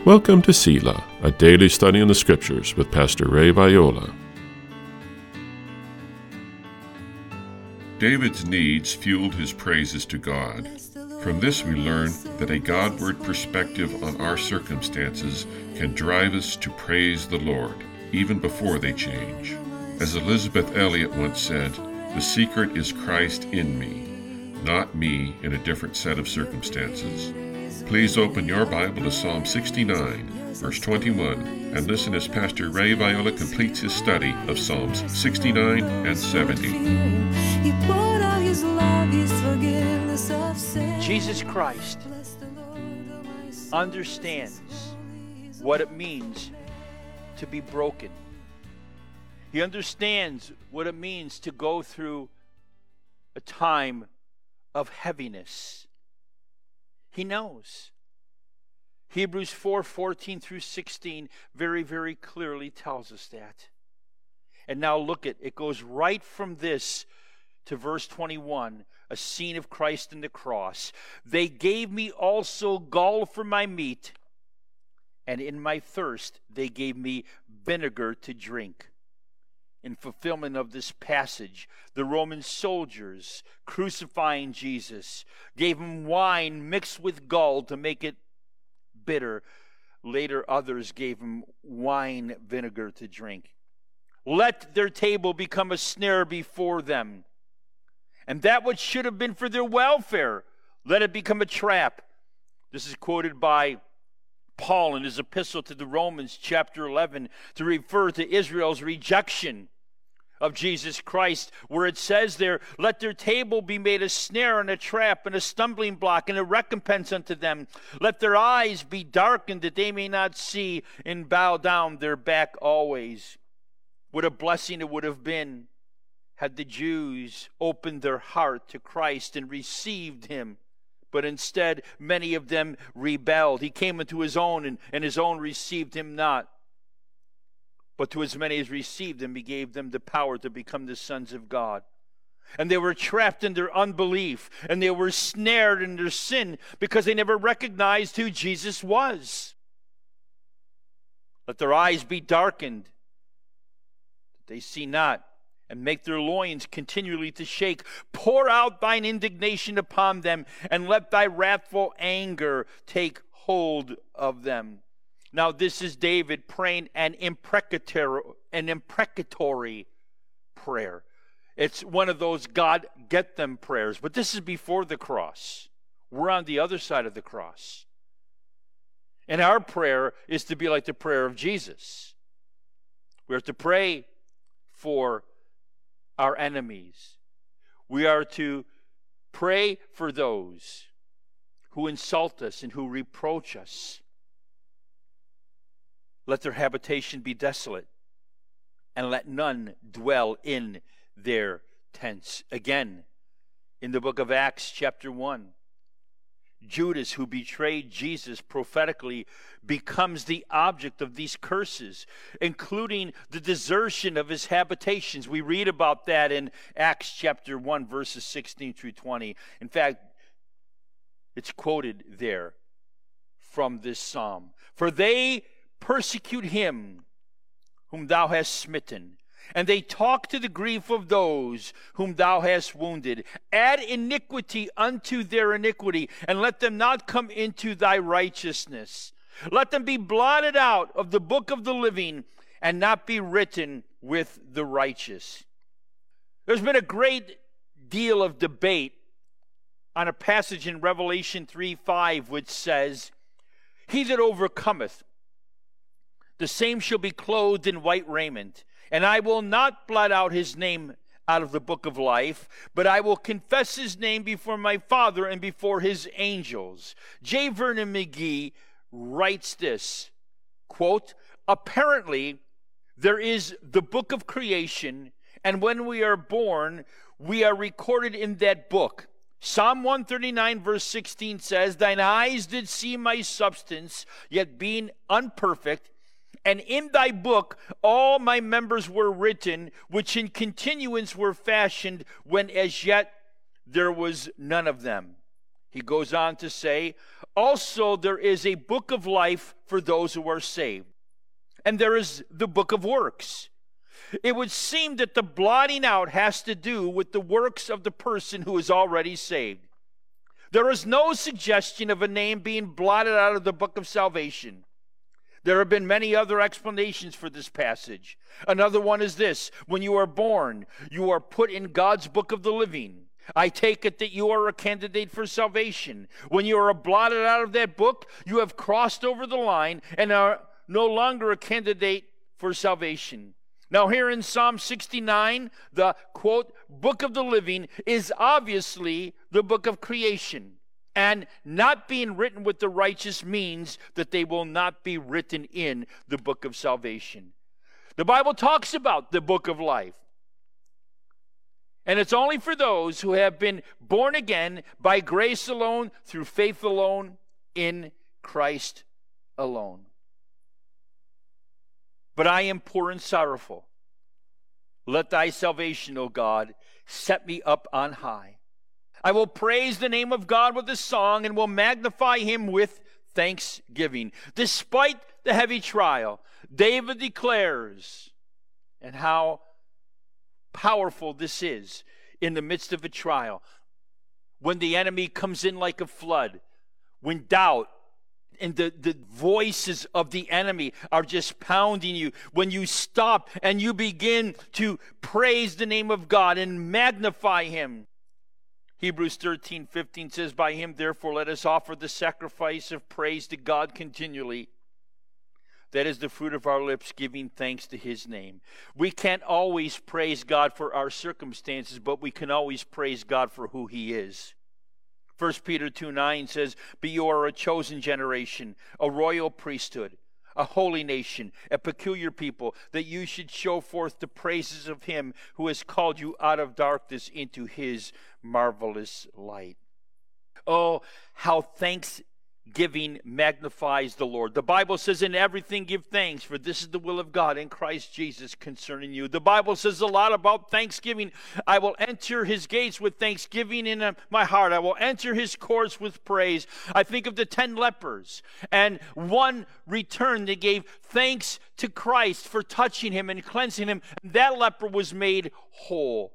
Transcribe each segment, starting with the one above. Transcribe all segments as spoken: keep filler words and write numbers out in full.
Welcome to Selah, a daily study in the Scriptures with Pastor Ray Viola. David's needs fueled his praises to God. From this we learn that a Godward perspective on our circumstances can drive us to praise the Lord, even before they change. As Elizabeth Elliot once said, "The secret is Christ in me, not me in a different set of circumstances." Please open your Bible to Psalm sixty-nine, verse twenty-one, and listen as Pastor Ray Viola completes his study of Psalms sixty-nine and seventy. Jesus Christ understands what it means to be broken. He understands what it means to go through a time of heaviness. He knows. Hebrews four fourteen through sixteen very, very clearly tells us that. And now look at it goes right from this to verse twenty-one, a scene of Christ in the cross. They gave me also gall for my meat, and in my thirst they gave me vinegar to drink. In fulfillment of this passage, the Roman soldiers crucifying Jesus gave him wine mixed with gall to make it bitter. Later, others gave him wine vinegar to drink. Let their table become a snare before them, and that which should have been for their welfare, let it become a trap. This is quoted by Paul in his epistle to the Romans, chapter eleven, to refer to Israel's rejection of Jesus Christ, where it says there, let their table be made a snare and a trap and a stumbling block and a recompense unto them. Let their eyes be darkened that they may not see, and bow down their back always. What a blessing it would have been had the Jews opened their heart to Christ and received him. But instead, many of them rebelled. He came into his own, and, and his own received him not. But to as many as received him, he gave them the power to become the sons of God. And they were trapped in their unbelief, and they were snared in their sin because they never recognized who Jesus was. Let their eyes be darkened, that they see not, and make their loins continually to shake. Pour out thine indignation upon them, and let thy wrathful anger take hold of them. Now, this is David praying an imprecatory, an imprecatory prayer. It's one of those God get them prayers, but this is before the cross. We're on the other side of the cross. And our prayer is to be like the prayer of Jesus. We are to pray for our enemies. We are to pray for those who insult us and who reproach us. Let their habitation be desolate, and let none dwell in their tents. Again, in the book of Acts, chapter one, Judas, who betrayed Jesus prophetically, becomes the object of these curses, including the desertion of his habitations. We read about that in Acts chapter one, verses sixteen through twenty. In fact, it's quoted there from this psalm. For they persecute him whom thou hast smitten, and they talk to the grief of those whom thou hast wounded. Add iniquity unto their iniquity, and let them not come into thy righteousness. Let them be blotted out of the book of the living, and not be written with the righteous. There's been a great deal of debate on a passage in Revelation three five, which says, he that overcometh, the same shall be clothed in white raiment, and I will not blot out his name out of the book of life, but I will confess his name before my Father and before his angels. J. Vernon McGee writes this, quote, apparently there is the book of creation, and when we are born, we are recorded in that book. Psalm one thirty-nine verse sixteen says, thine eyes did see my substance, yet being unperfect, and in thy book all my members were written, which in continuance were fashioned, when as yet there was none of them. He goes on to say, also there is a book of life for those who are saved. And there is the book of works. It would seem that the blotting out has to do with the works of the person who is already saved. There is no suggestion of a name being blotted out of the book of salvation. There have been many other explanations for this passage. Another one is this: when you are born, you are put in God's book of the living. I take it that you are a candidate for salvation. When you are blotted out of that book, you have crossed over the line and are no longer a candidate for salvation. Now here in Psalm sixty-nine, the, quote, book of the living is obviously the book of creation. And not being written with the righteous means that they will not be written in the book of salvation. The Bible talks about the book of life. And it's only for those who have been born again by grace alone, through faith alone, in Christ alone. But I am poor and sorrowful. Let thy salvation, O God, set me up on high. I will praise the name of God with a song and will magnify him with thanksgiving. Despite the heavy trial, David declares, and how powerful this is in the midst of a trial. When the enemy comes in like a flood, when doubt and the, the voices of the enemy are just pounding you, when you stop and you begin to praise the name of God and magnify him. Hebrews thirteen fifteen says, by him therefore let us offer the sacrifice of praise to God continually. That is the fruit of our lips, giving thanks to his name. We can't always praise God for our circumstances, but we can always praise God for who he is. First Peter two nine says, but you are a chosen generation, a royal priesthood, a holy nation, a peculiar people, that you should show forth the praises of him who has called you out of darkness into his marvelous light. Oh, how thanksgiving magnifies the Lord. The Bible says, in everything give thanks, for this is the will of God in Christ Jesus concerning you. The Bible says a lot about thanksgiving. I will enter his gates with thanksgiving in my heart. I will enter his courts with praise. I think of the ten lepers, and one returned and gave thanks to Christ for touching him and cleansing him. That leper was made whole.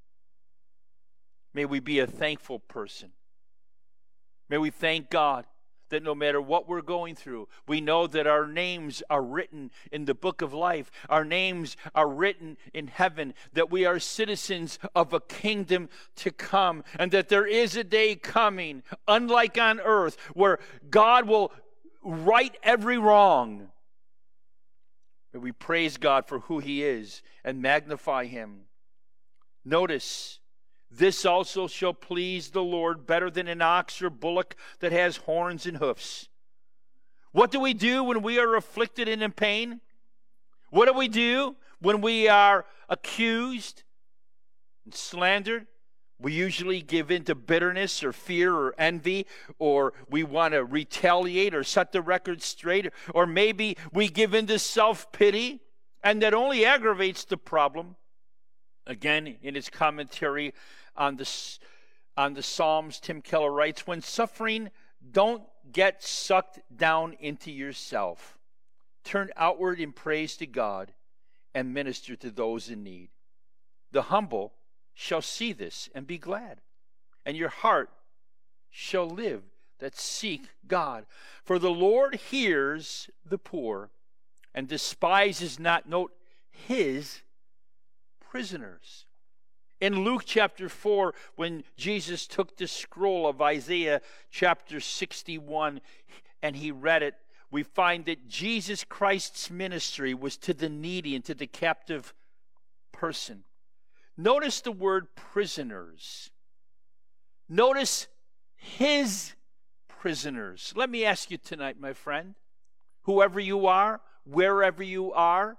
May we be a thankful person. May we thank God that no matter what we're going through, we know that our names are written in the book of life. Our names are written in heaven, that we are citizens of a kingdom to come, and that there is a day coming, unlike on earth, where God will right every wrong. May we praise God for who he is and magnify him. Notice, this also shall please the Lord better than an ox or bullock that has horns and hoofs. What do we do when we are afflicted and in pain? What do we do when we are accused and slandered? We usually give in to bitterness or fear or envy, or we want to retaliate or set the record straight, or maybe we give in to self-pity, and that only aggravates the problem. Again, in his commentary on the, on the Psalms, Tim Keller writes, when suffering, don't get sucked down into yourself. Turn outward in praise to God and minister to those in need. The humble shall see this and be glad, and your heart shall live that seek God. For the Lord hears the poor and despises not, note, his prisoners. In Luke chapter four, when Jesus took the scroll of Isaiah chapter sixty-one and he read it, we find that Jesus Christ's ministry was to the needy and to the captive person. Notice the word prisoners. Notice his prisoners. Let me ask you tonight, my friend, whoever you are, wherever you are,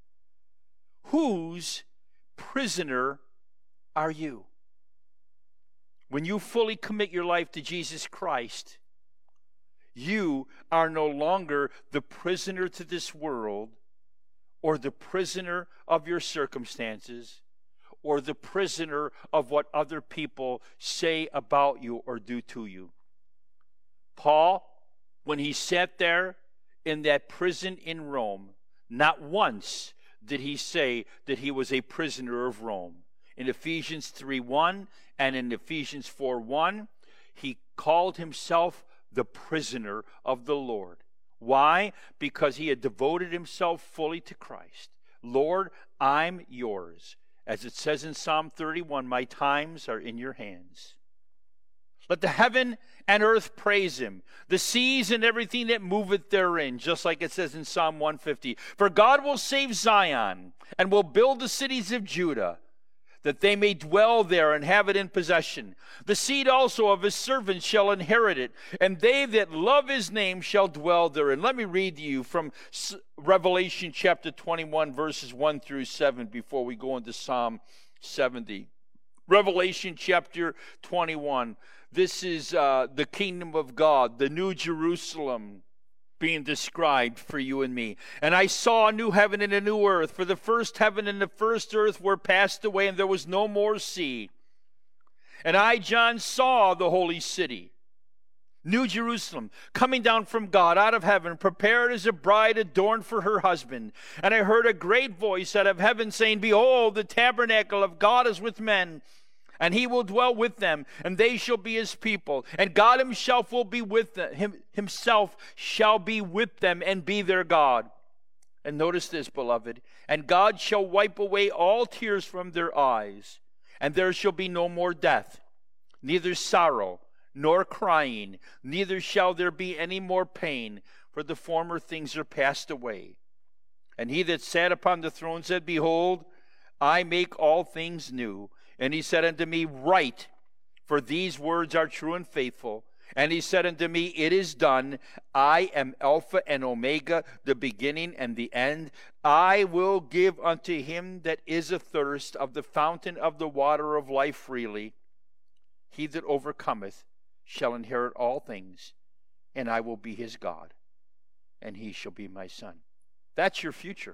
whose prisoner are you? When you fully commit your life to Jesus Christ, you are no longer the prisoner to this world, or the prisoner of your circumstances, or the prisoner of what other people say about you or do to you. Paul, when he sat there in that prison in Rome, not once did he say that he was a prisoner of Rome. In Ephesians three one and in Ephesians four one, he called himself the prisoner of the Lord. Why? Because he had devoted himself fully to Christ. Lord, I'm yours. As it says in Psalm thirty-one, my times are in your hands. Let the heaven and earth praise him, the seas and everything that moveth therein, just like it says in Psalm one fifty. For God will save Zion and will build the cities of Judah, that they may dwell there and have it in possession. The seed also of his servants shall inherit it, and they that love his name shall dwell therein. Let me read to you from Revelation chapter twenty-one, verses one through seven, before we go into Psalm seventy. Revelation chapter twenty-one. This is uh, the kingdom of God, the new Jerusalem, being described for you and me. And I saw a new heaven and a new earth, for the first heaven and the first earth were passed away, and there was no more sea. And I, John, saw the holy city, New Jerusalem, coming down from God out of heaven, prepared as a bride adorned for her husband. And I heard a great voice out of heaven saying, Behold, the tabernacle of God is with men, and he will dwell with them, and they shall be his people. And God himself will be with them. Him, himself shall be with them and be their God. And notice this, beloved. And God shall wipe away all tears from their eyes, and there shall be no more death, neither sorrow, nor crying, neither shall there be any more pain, for the former things are passed away. And he that sat upon the throne said, Behold, I make all things new. And he said unto me, Write, for these words are true and faithful. And he said unto me, It is done. I am Alpha and Omega, the beginning and the end. I will give unto him that is athirst of the fountain of the water of life freely. He that overcometh shall inherit all things, and I will be his God, and he shall be my son. That's your future,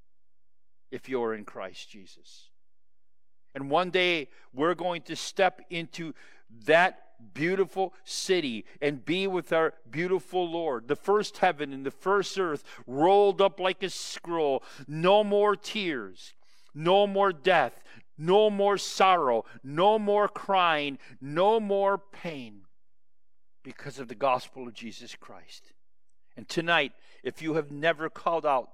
if you're in Christ Jesus. And one day we're going to step into that beautiful city and be with our beautiful Lord. The first heaven and the first earth rolled up like a scroll. No more tears, no more death, no more sorrow, no more crying, no more pain, because of the gospel of Jesus Christ. And tonight, if you have never called out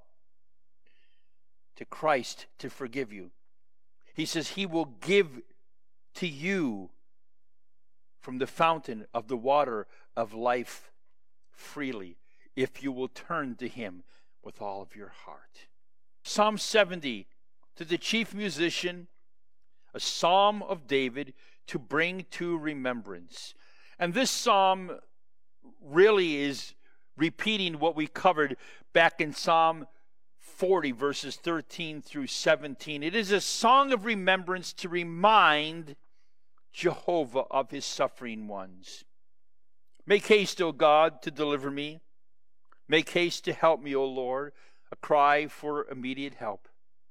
to Christ to forgive you, he says he will give to you from the fountain of the water of life freely, if you will turn to him with all of your heart. Psalm seventy, to the chief musician, a psalm of David to bring to remembrance. And this psalm really is repeating what we covered back in Psalm forty, verses thirteen through seventeen. It is a song of remembrance to remind Jehovah of his suffering ones. Make haste, O God, to deliver me. Make haste to help me, O Lord. A cry for immediate help.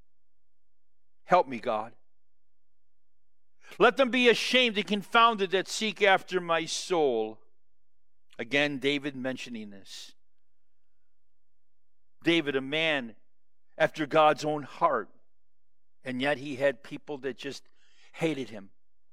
Help me, God. Let them be ashamed and confounded that seek after my soul. Again, David mentioning this. David, a man after God's own heart, and yet he had people that just hated him.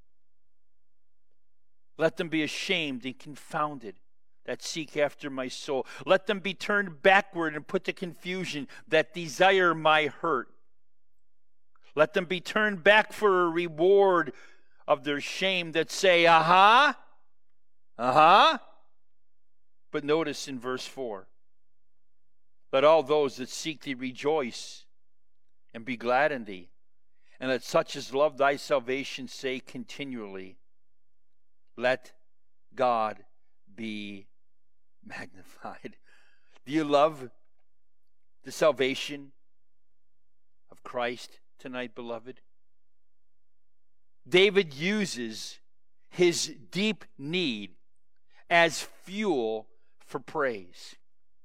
Let them be ashamed and confounded that seek after my soul. Let them be turned backward and put to confusion that desire my hurt. Let them be turned back for a reward of their shame that say, aha, aha. But notice in verse four, let all those that seek thee rejoice and be glad in thee, and let such as love thy salvation say continually, let God be magnified. Do you love the salvation of Christ tonight, beloved? David uses his deep need as fuel for praise.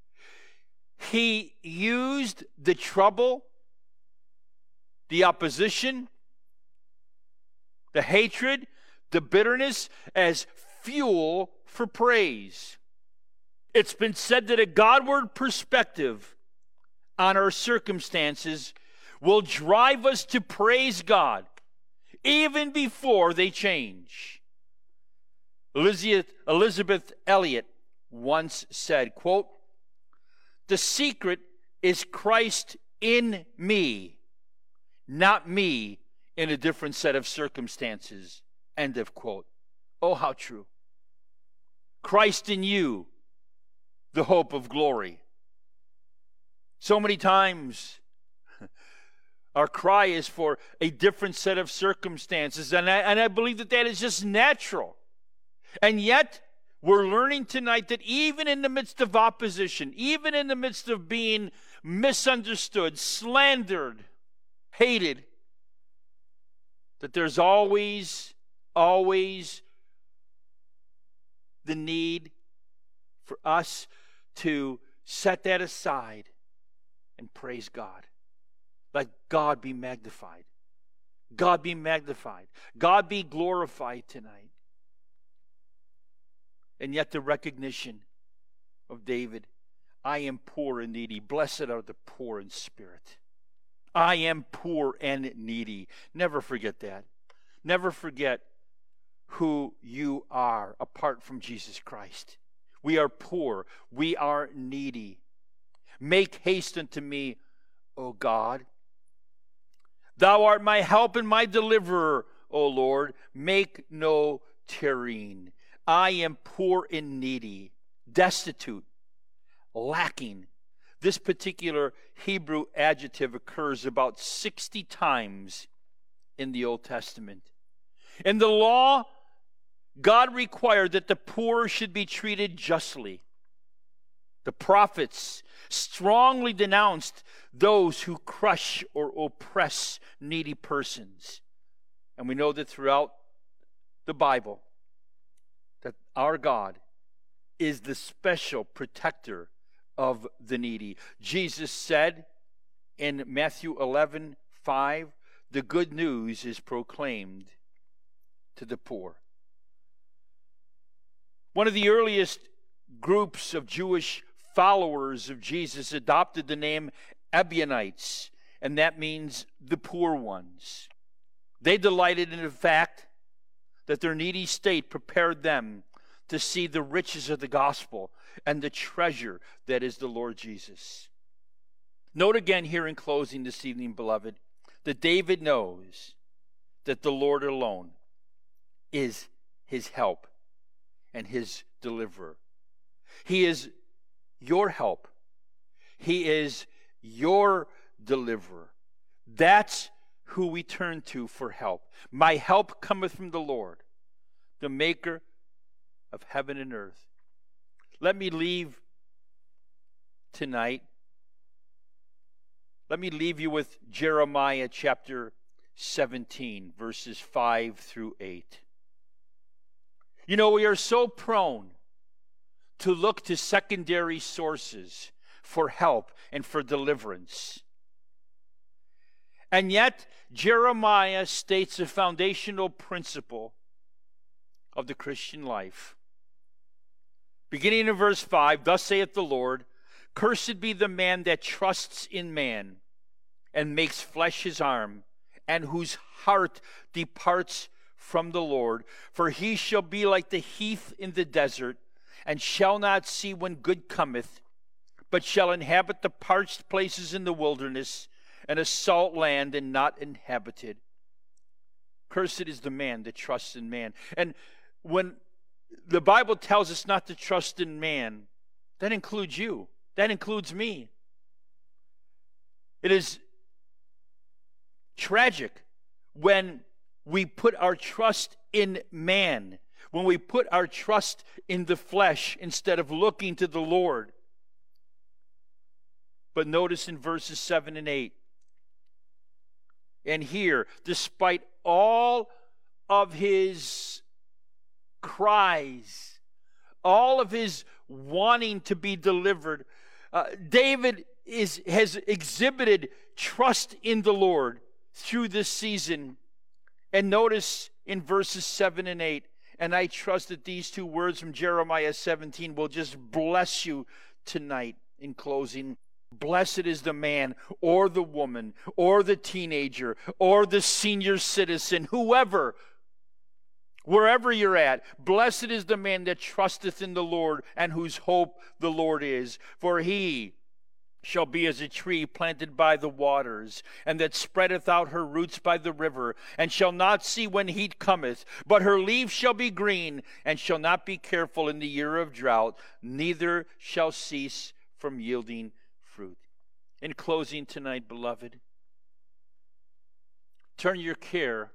He used the trouble, the opposition, the hatred, the bitterness as fuel for praise. It's been said that a Godward perspective on our circumstances will drive us to praise God even before they change. Elizabeth, Elizabeth Elliot once said, quote, "The secret is Christ in me, not me in a different set of circumstances." End of quote. Oh, how true. Christ in you, the hope of glory. So many times our cry is for a different set of circumstances, and I, and I believe that that is just natural. And yet, we're learning tonight that even in the midst of opposition, even in the midst of being misunderstood, slandered, hated, that there's always, always the need for us to set that aside and praise God. Let God be magnified. God be magnified. God be glorified tonight. And yet the recognition of David, I am poor and needy. Blessed are the poor in spirit. I am poor and needy. Never forget that. Never forget who you are apart from Jesus Christ. We are poor. We are needy. Make haste unto me, O God. Thou art my help and my deliverer, O Lord. Make no tarrying. I am poor and needy, destitute, lacking. This particular Hebrew adjective occurs about sixty times in the Old Testament. In the law, God required that the poor should be treated justly. The prophets strongly denounced those who crush or oppress needy persons. And we know that throughout the Bible, that our God is the special protector of the needy. Jesus said in Matthew eleven five, the good news is proclaimed to the poor. One of the earliest groups of Jewish followers of Jesus adopted the name Ebionites, and that means the poor ones. They delighted in the fact that their needy state prepared them to see the riches of the gospel and the treasure that is the Lord Jesus. Note again here in closing this evening, beloved, that David knows that the Lord alone is his help and his deliverer. He is your help. He is your deliverer. That's who we turn to for help. My help cometh from the Lord, the maker of heaven and earth. Let me leave tonight. Let me leave you with Jeremiah chapter seventeen, verses five through eight. You know, we are so prone to look to secondary sources for help and for deliverance. And yet, Jeremiah states a foundational principle of the Christian life. Beginning in verse five, thus saith the Lord, cursed be the man that trusts in man, and makes flesh his arm, and whose heart departs from the Lord. For he shall be like the heath in the desert, and shall not see when good cometh, but shall inhabit the parched places in the wilderness, and a salt land and not inhabited. Cursed is the man that trusts in man. And when the Bible tells us not to trust in man, that includes you. That includes me. It is tragic when we put our trust in man, when we put our trust in the flesh instead of looking to the Lord. But notice in verses seven and eight, and here, despite all of his cries, all of his wanting to be delivered, uh, David is has exhibited trust in the Lord through this season. And notice in verses seven and eight, And I trust that these two words from Jeremiah seventeen will just bless you tonight in closing. Blessed is the man or the woman or the teenager or the senior citizen, whoever, wherever you're at. Blessed is the man that trusteth in the Lord and whose hope the Lord is. For he shall be as a tree planted by the waters, and that spreadeth out her roots by the river, and shall not see when heat cometh, but her leaves shall be green, and shall not be careful in the year of drought, neither shall cease from yielding fruit. In closing tonight, beloved, turn your care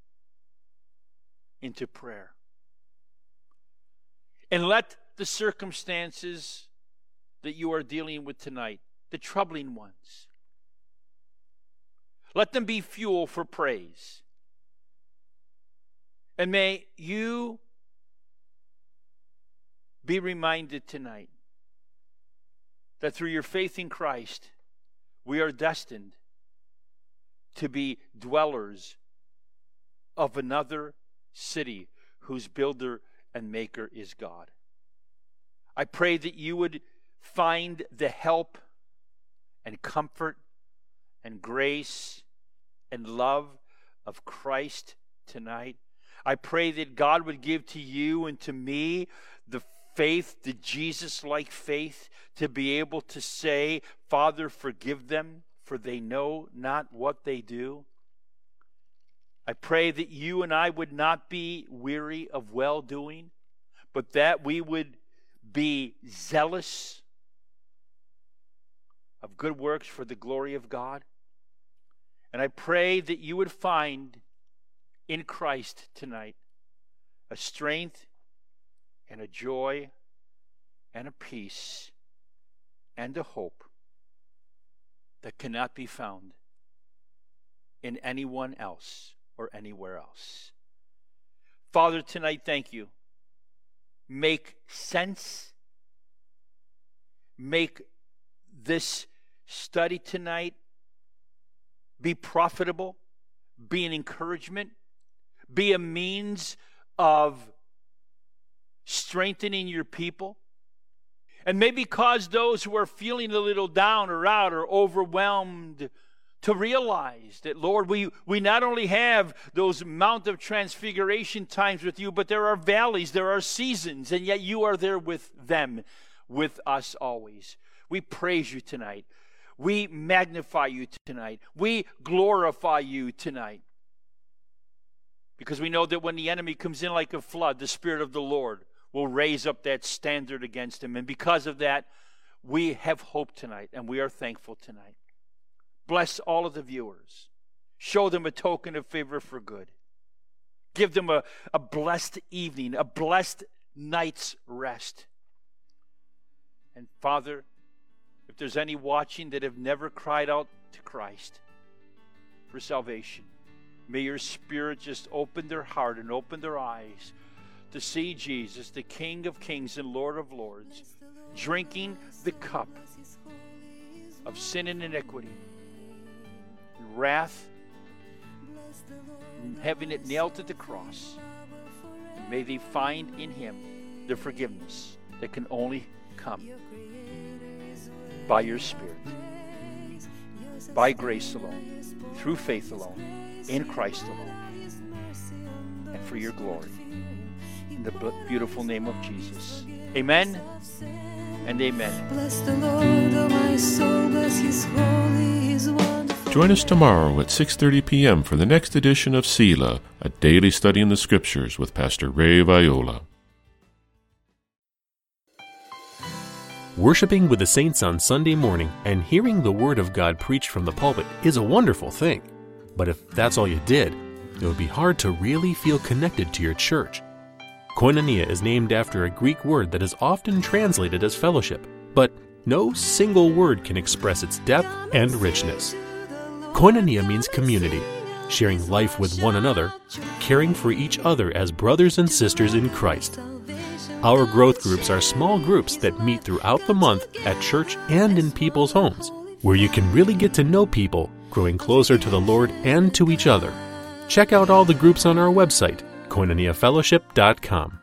into prayer. And let the circumstances that you are dealing with tonight, the troubling ones, let them be fuel for praise. And may you be reminded tonight that through your faith in Christ, we are destined to be dwellers of another city whose builder and maker is God. I pray that you would find the help and comfort and grace and love of Christ tonight. I pray that God would give to you and to me the faith, the Jesus-like faith, to be able to say, Father, forgive them, for they know not what they do. I pray that you and I would not be weary of well-doing, but that we would be zealous of good works for the glory of God. And I pray that you would find in Christ tonight a strength and a joy and a peace and a hope that cannot be found in anyone else or anywhere else. Father, tonight, thank you. Make sense. Make this study tonight be profitable, be an encouragement, be a means of strengthening your people, and maybe cause those who are feeling a little down or out or overwhelmed to realize that, Lord, we, we not only have those Mount of Transfiguration times with you, but there are valleys, there are seasons, and yet you are there with them, with us always. We praise you tonight. We magnify you tonight. We glorify you tonight. Because we know that when the enemy comes in like a flood, the Spirit of the Lord will raise up that standard against him. And because of that, we have hope tonight, and we are thankful tonight. Bless all of the viewers. Show them a token of favor for good. Give them a, a blessed evening, a blessed night's rest. And Father, if there's any watching that have never cried out to Christ for salvation, may your Spirit just open their heart and open their eyes to see Jesus, the King of kings and Lord of lords, drinking the cup of sin and iniquity, and wrath, and having it nailed to the cross. And may they find in him the forgiveness that can only come by your Spirit, by grace alone, through faith alone, in Christ alone, and for your glory. In the beautiful name of Jesus. Amen and amen. Bless the Lord, oh my soul, bless his holy, his wonderful. Join us tomorrow at six thirty p.m. for the next edition of Selah, a daily study in the Scriptures with Pastor Ray Viola. Worshiping with the saints on Sunday morning and hearing the Word of God preached from the pulpit is a wonderful thing. But if that's all you did, it would be hard to really feel connected to your church. Koinonia is named after a Greek word that is often translated as fellowship, but no single word can express its depth and richness. Koinonia means community, sharing life with one another, caring for each other as brothers and sisters in Christ. Our growth groups are small groups that meet throughout the month at church and in people's homes, where you can really get to know people, growing closer to the Lord and to each other. Check out all the groups on our website, koinonia fellowship dot com.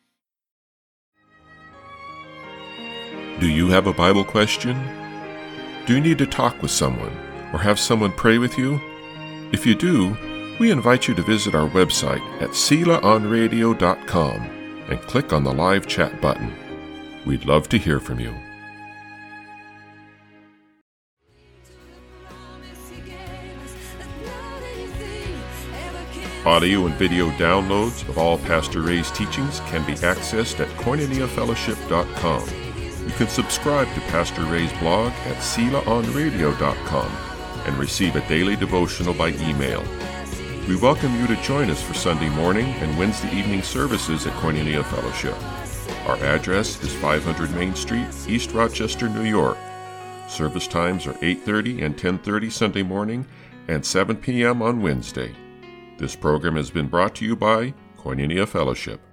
Do you have a Bible question? Do you need to talk with someone or have someone pray with you? If you do, we invite you to visit our website at sela on radio dot com and click on the live chat button. We'd love to hear from you. Audio and video downloads of all Pastor Ray's teachings can be accessed at koinonia fellowship dot com. You can subscribe to Pastor Ray's blog at sela on radio dot com and receive a daily devotional by email. We welcome you to join us for Sunday morning and Wednesday evening services at Koinonia Fellowship. Our address is five hundred Main Street, East Rochester, New York. Service times are eight thirty and ten thirty Sunday morning and seven p.m. on Wednesday. This program has been brought to you by Koinonia Fellowship.